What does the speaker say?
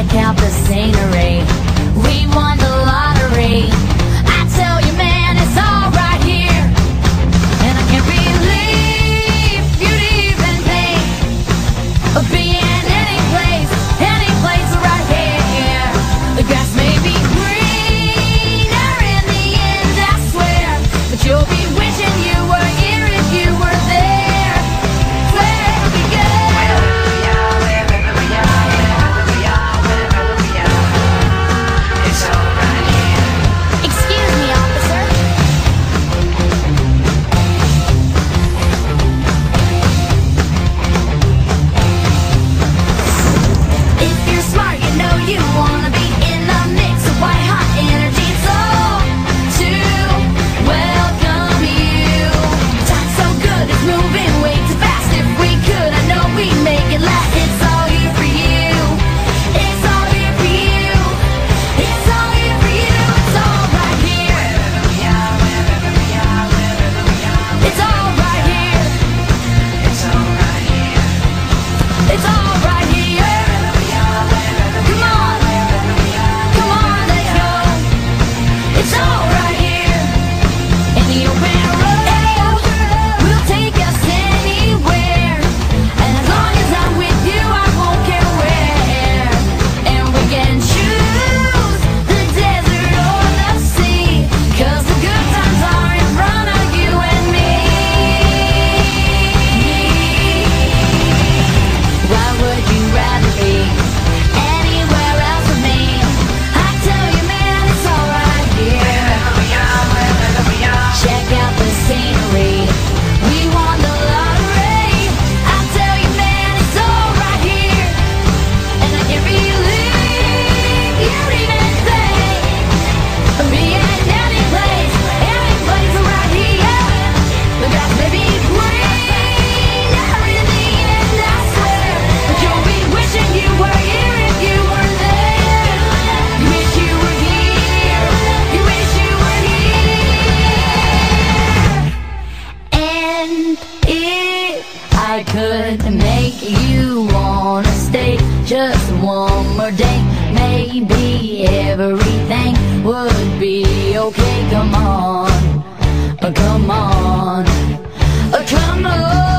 check out the scenery. We won the lottery. I tell you, man, it's all right here. And I can't believe you'd even think of being any place right here. The grass may be greener in the end, I swear, but you'll be wishing you were here if you were there. Wherever we go, it's all right here. Excuse me, officer. If you're smart, you know you wanna be in the mix of white hot energy. It's all to welcome you. Time's so good, it's moving way too fast. If we could, I know we'd make it last. It's all here for you. It's all here for you. It's all here for you. It's all right here. It's all right here. It's all right here. It's all right here. Come on, let's go. It's all right here. In the open road, we'll take us anywhere. And as long as I'm with you, I won't care where. And we can choose the desert or the sea, 'cause the good times are in front of you and me. Why would you rather be anywhere else with me? I tell you, man, it's all right here. Check out the scenery. We won the lottery. I tell you, man, it's all right here. And I can't believe you'd even think of being any place right here. The grass may be greener in the end, I swear, but you'll be wishing you were here if you were there. You wish you were here. You wish you were here. And if I could make you wanna stay just one more day, maybe everything would be okay. Come on, come on, come on.